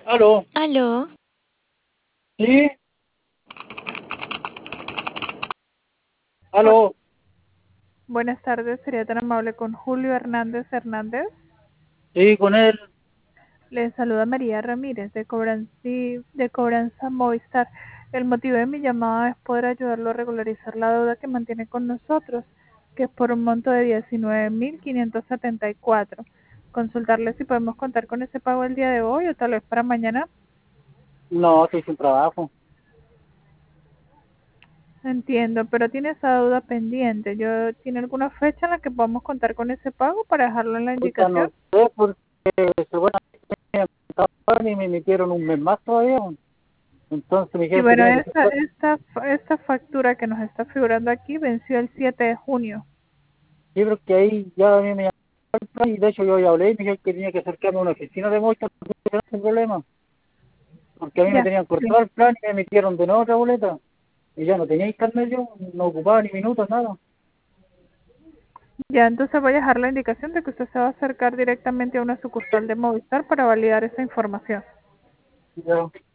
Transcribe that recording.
Aló, Aló, sí, Hola, aló, buenas tardes, sería tan amable con Julio Hernández Hernández. sí, con él. Le saluda María Ramírez de Cobranza Movistar. El motivo de mi llamada es poder ayudarlo a regularizar la deuda que mantiene con nosotros, que es por un monto de 19.574. Consultarle si podemos contar con ese pago el día de hoy o tal vez para mañana. No, estoy sin trabajo. Entiendo, pero tiene esa deuda pendiente. ¿Tiene alguna fecha en la que podamos contar con ese pago para dejarlo en la Ahorita indicación? no sé porque seguramente me acabaron y me metieron un mes más todavía. Entonces me Sí, dijeron que bueno, tenía que ser. esta factura que nos está figurando aquí venció el 7 de junio. Sí, porque ahí ya a mí me llamaron el plan y de hecho yo ya hablé y me dijeron que tenía que acercarme a una oficina de Movistar sin problema. Porque a mí me Ya, tenían sí. cortado el plan y me metieron de nuevo otra boleta. Y ya no tenía internet yo, no ocupaba ni minutos, nada. Ya, entonces voy a dejar la indicación de que usted se va a acercar directamente a una sucursal de Movistar para validar esa información. Ya.